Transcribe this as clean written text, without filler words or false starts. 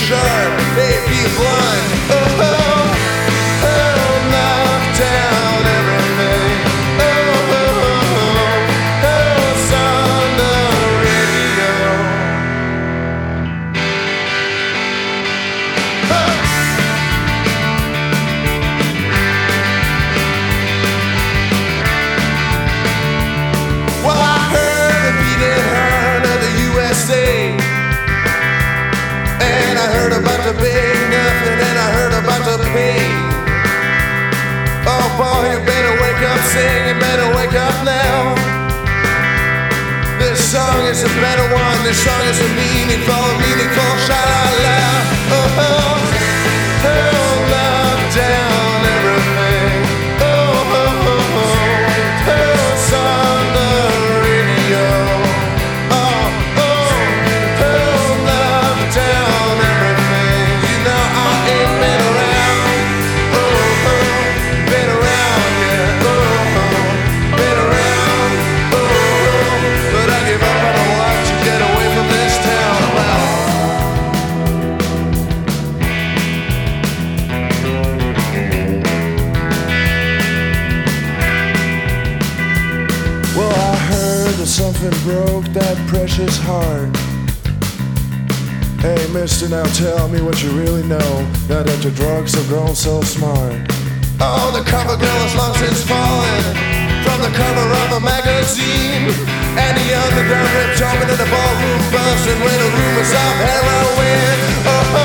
sharp, hey, be blunt. Oh, oh, oh, knock down everything. Oh, oh, oh, oh, it's on the radio. Huh. Well, I heard the beating heart of the USA, and I heard about the big nothing, and I heard about the pain. Oh boy, you better wake up, sing, you better wake up now. This song is a better one, this song is a meaningful, shout out loud. Oh, oh, oh, knock down everything. Oh, oh, oh, oh, it's on the radio. Oh, oh, oh, knock down everything. You know I ain't been around. Oh, oh, been around, yeah. Oh, oh, been around. Oh, oh, but I give up on a watch to get away from this town. Well, I heard that something broke that precious heart. Hey, mister, now tell me what you really know, now that your drugs have grown so smart. Oh, the cover girl has long since fallen from the cover of a magazine, and the underground ripped open and the ballroom busted with the rumors of heroin. Oh,